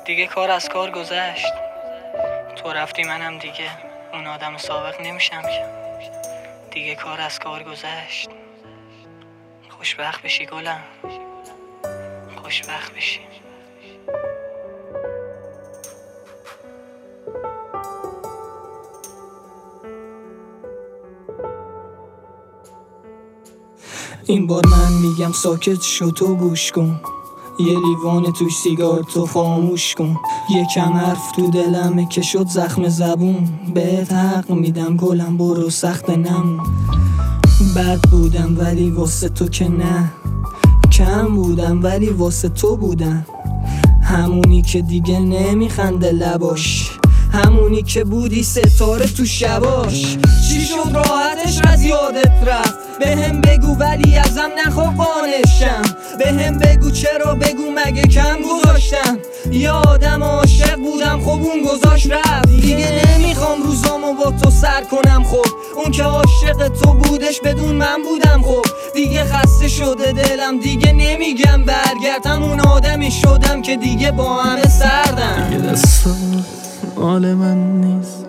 دیگه کار از کار گذشت. تو رفتی منم دیگه اون آدم سابق نمیشم که. دیگه کار از کار گذشت. خوشبخت بشی گلم، خوشبخت بشی. این بار من میگم ساکت شو، تو گوش کن. یه لیوان توش سیگار تو خاموش کن. یکم حرف تو دلمه که شد زخم زبون. بهت حق میدم گلم، برو سخت نمون. بد بودم ولی واسه تو که نه، کم بودم ولی واسه تو بودم. همونی که دیگه نمیخنده لباش، همونی که بودی ستاره تو شباش. چی شد راحتش از یادت رفت؟ بهم بگو ولی ازم نخوا قانشم. بهم بگو چرا، بگو مگه کم گذاشتم؟ یه آدم عاشق بودم، خب اون گذاشت رفت. دیگه نمیخوام روزامو با تو سر کنم. خب اون که عاشق تو بودش بدون من بودم. خب دیگه خسته شده دلم، دیگه نمیگم برگرد. همون آدمی شدم که دیگه با همه سردم. دیگه دستات مال من نیست،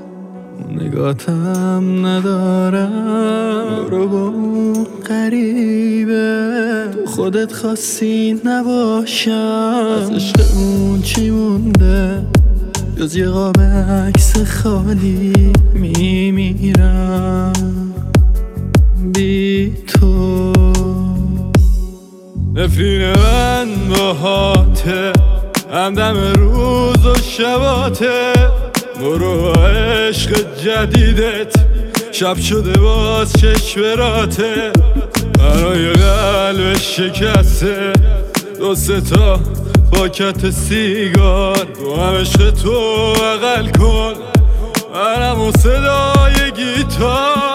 نگاتم ندارم. برو با اون غریبه، تو خودت خواستی نباشم. از عشقمون چی مونده جز یه قاب عکس خالی؟ میمیرم بی تو. نفرین من باهاته، همدم روز و شباته. برو عشق جدیدت، شب شده باز چشمراته. برای قلب شکسته دو سه تا پاکت سیگار. تو هم عشق تو بغل کن، منم و صدای گیتار.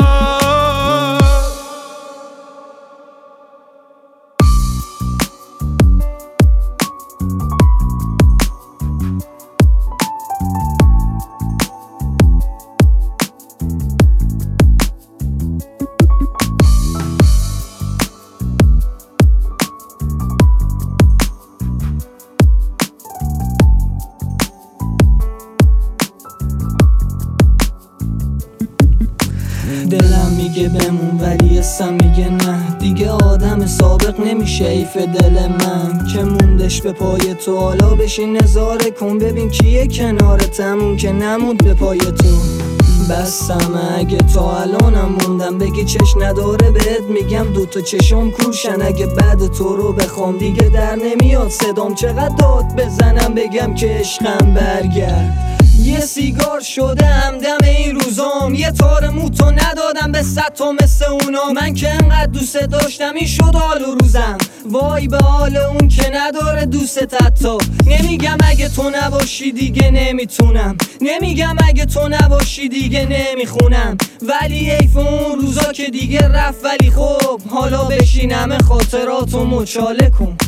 دلم میگه بمون ولی اسم میگه نه. دیگه آدم سابق نمیشه حیف دل من که موندش به پای تو. حالا بشین نظاره کن ببین کیه کنارتم، اون که نموند به پای تو. بستم اگه تا الانم موندم، بگی چش نداره بهت میگم دوتا چشم کوشن. اگه بعد تو رو بخوام دیگه در نمیاد صدام. چقدر داد بزنم بگم که عشقم برگرد. یه سیگار شده همدم این روزام، یه تار موتو ندادم به 100 تا مثل اونا. من که انقدر دوست داشتم این شد حال و روزم. وای به حال اون که نداره دوست حتی. نمیگم اگه تو نباشی دیگه نمیتونم، نمیگم اگه تو نباشی دیگه نمیخونم. ولی حیف اون روزا که دیگه رفت. ولی خب حالا بشین همه خاطراتو مچاله کن.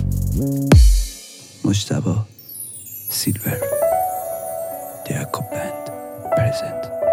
مجتبی سیلور دیاکو بند پرزنت.